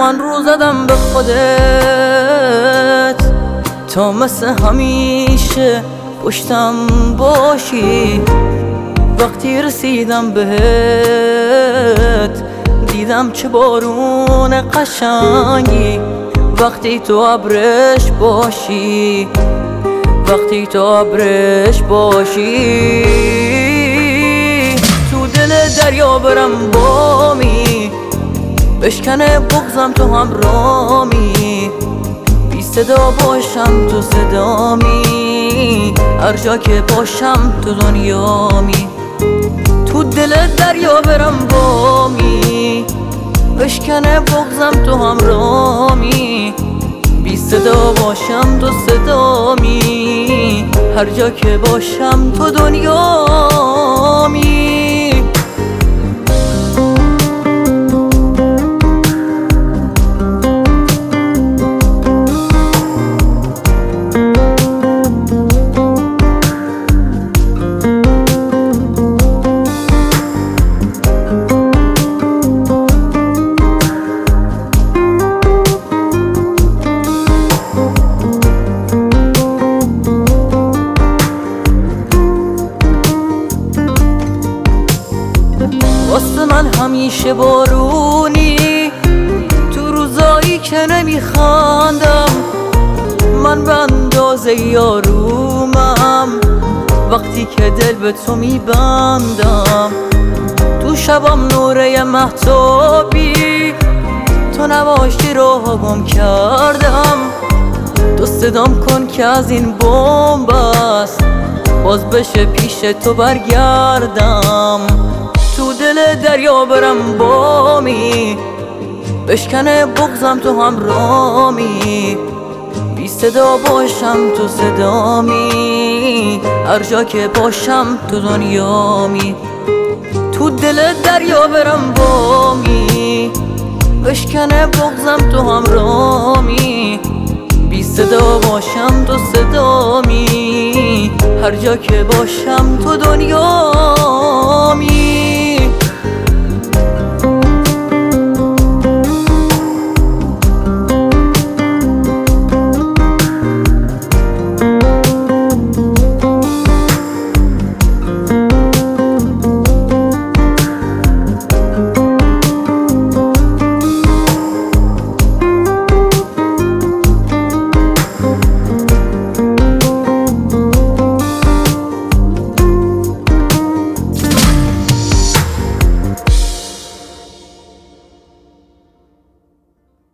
من رو زدم به خودت تا مثل همیشه پشتم باشی. وقتی رسیدم بهت دیدم چه بارون قشنگی. وقتی تو ابرش باشی، وقتی تو ابرش باشی، تو دل دریا برم بامی، بشکنه بغزم تو همرامی، بی صدا باشم تو صدامی، هر جا که باشم تو دنیامی. تو دل دریا برم بامی، بشکنه بغزم تو همرامی، بی صدا باشم تو صدامی، هر جا که باشم تو دنیامی. واسه من همیشه بارونی، تو روزایی که نمیخندم، من به اندازه یارومم وقتی که دل به تو میبندم. تو شبم نوره مهتابی، تو نباشی رو گم کردم. تو صدام کن که از این بمب است، باز بشه پیش تو برگردم. تو دل دریا برم بامی، بشکنه بغزم تو همرامی، بی صدا باشم تو صدامی، هر جا که باشم تو دنیامی. تو دل دریا برم بامی، بشکنه بغزم تو همرامی، بی صدا باشم تو صدامی، هر جا که باشم تو دنیامی.